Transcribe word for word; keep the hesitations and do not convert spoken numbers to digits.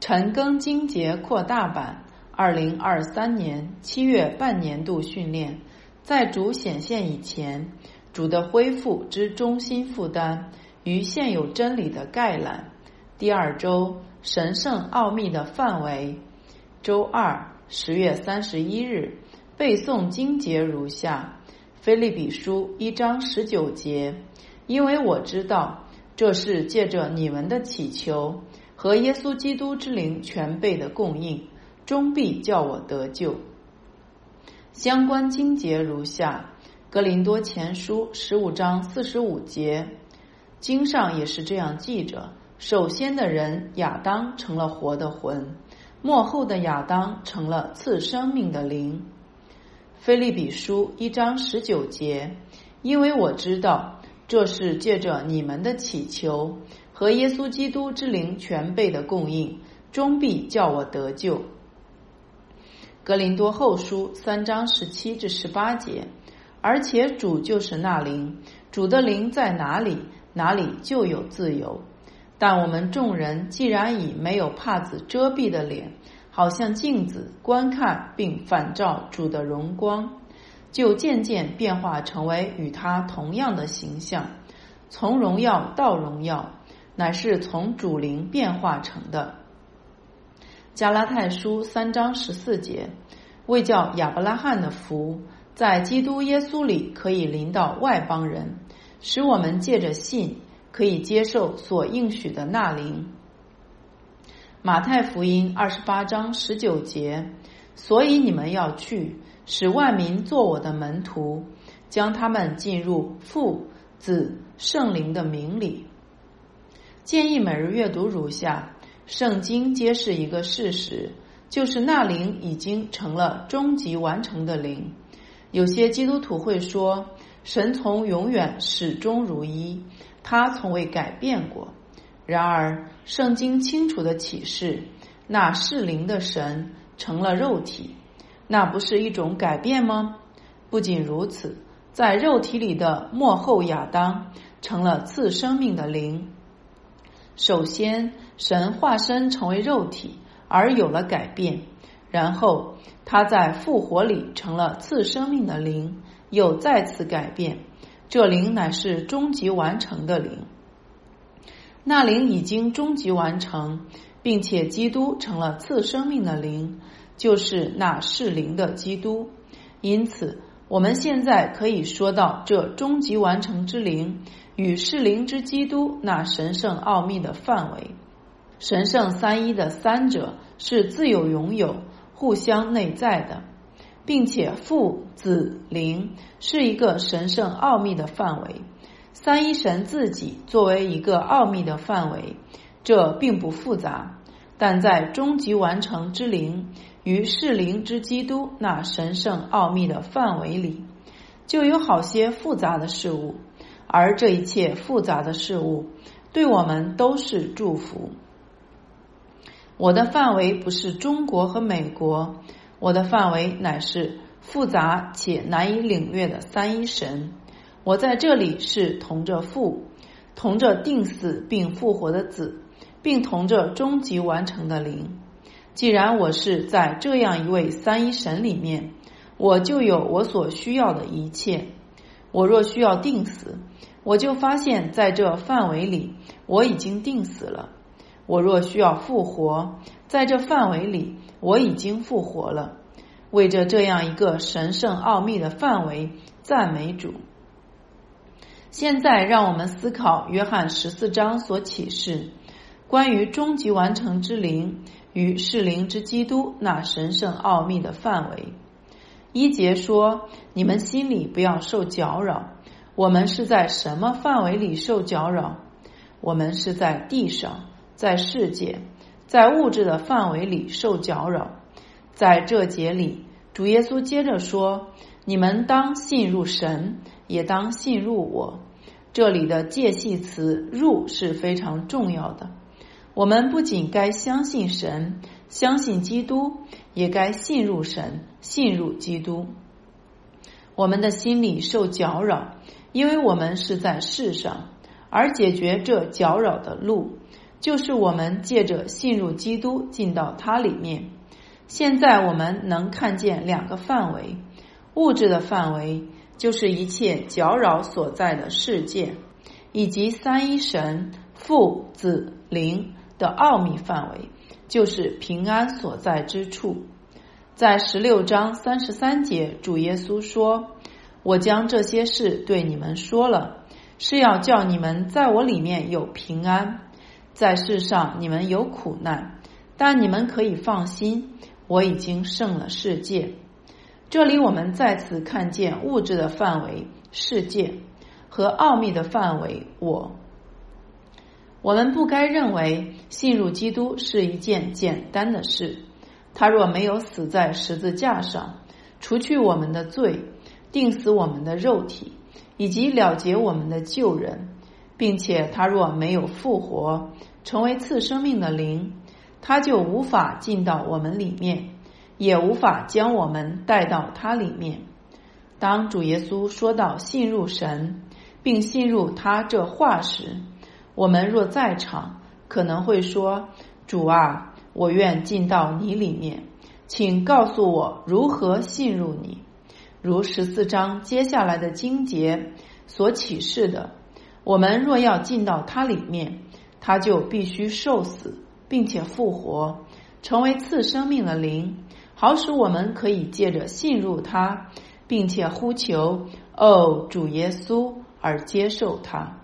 陈庚金节扩大版二零二三年七月半年度训练，在主显现以前，主的恢复之中心负担与现有真理的概览。第二周神圣奥秘的范围。周二十月三十一日背诵经节如下：腓立比书一章十九节，因为我知道这是借着你们的祈求和耶稣基督之灵全备的供应，终必叫我得救。相关经节如下：哥林多前书十五章四十五节，经上也是这样记着，首先的人亚当成了活的魂，末后的亚当成了赐生命的灵。腓立比书一章十九节，因为我知道这是借着你们的祈求和耶稣基督之灵全备的供应，终必叫我得救。哥林多后书三章十七至十八节，而且主就是那灵，主的灵在哪里，哪里就有自由。但我们众人既然以没有帕子遮蔽的脸，好像镜子观看并反照主的荣光，就渐渐变化成为与他同样的形象，从荣耀到荣耀，乃是从主灵变化成的。加拉太书三章十四节，为叫亚伯拉罕的福在基督耶稣里可以临到外邦人，使我们借着信可以接受所应许的那灵。马太福音二十八章十九节，所以你们要去，使万民做我的门徒，将他们进入父、子、圣灵的名里。建议每日阅读如下：圣经揭示一个事实，就是那灵已经成了终极完成的灵。有些基督徒会说，神从永远始终如一，他从未改变过。然而圣经清楚地启示，那是灵的神成了肉体，那不是一种改变吗？不仅如此，在肉体里的末后亚当成了赐生命的灵。首先神化身成为肉体而有了改变，然后他在复活里成了赐生命的灵，又再次改变，这灵乃是终极完成的灵。那灵已经终极完成，并且基督成了赐生命的灵，就是那是灵的基督。因此我们现在可以说到这终极完成之灵与是灵之基督那神圣奥秘的范围。神圣三一的三者是自有永有，互相内在的，并且父、子、灵是一个神圣奥秘的范围。三一神自己作为一个奥秘的范围，这并不复杂，但在终极完成之灵与是灵之基督那神圣奥秘的范围里，就有好些复杂的事物，而这一切复杂的事物对我们都是祝福。我的范围不是中国和美国，我的范围乃是复杂且难以领略的三一神。我在这里是同着父，同着定死并复活的子，并同着终极完成的灵。既然我是在这样一位三一神里面，我就有我所需要的一切。我若需要定死，我就发现在这范围里我已经定死了。我若需要复活，在这范围里我已经复活了。为着这样一个神圣奥秘的范围，赞美主。现在让我们思考约翰十四章所启示关于终极完成之灵与是灵之基督那神圣奥秘的范围。一节说，你们心里不要受搅扰。我们是在什么范围里受搅扰？我们是在地上，在世界，在物质的范围里受搅扰。在这节里，主耶稣接着说，你们当信入神，也当信入我。这里的介系词入是非常重要的。我们不仅该相信神，相信基督，也该信入神，信入基督。我们的心里受搅扰，因为我们是在世上，而解决这搅扰的路， 就是我们借着信入基督进到他里面。现在我们能看见两个范围，物质的范围就是一切搅扰所在的世界，以及三一神父子灵的奥秘范围，就是平安所在之处。在十六章三十三节，主耶稣说，我将这些事对你们说了，是要叫你们在我里面有平安。在世上你们有苦难，但你们可以放心，我已经胜了世界。这里我们再次看见物质的范围世界和奥秘的范围我。我们不该认为信入基督是一件简单的事，他若没有死在十字架上，除去我们的罪，钉死我们的肉体，以及了结我们的旧人，并且他若没有复活，成为赐生命的灵，他就无法进到我们里面，也无法将我们带到他里面。当主耶稣说到信入神，并信入他这话时，我们若在场，可能会说，主啊，我愿进到你里面，请告诉我如何信入你。如十四章接下来的经节所启示的，我们若要进到他里面，他就必须受死，并且复活，成为赐生命的灵，好使我们可以借着信入他，并且呼求，哦，主耶稣，而接受他。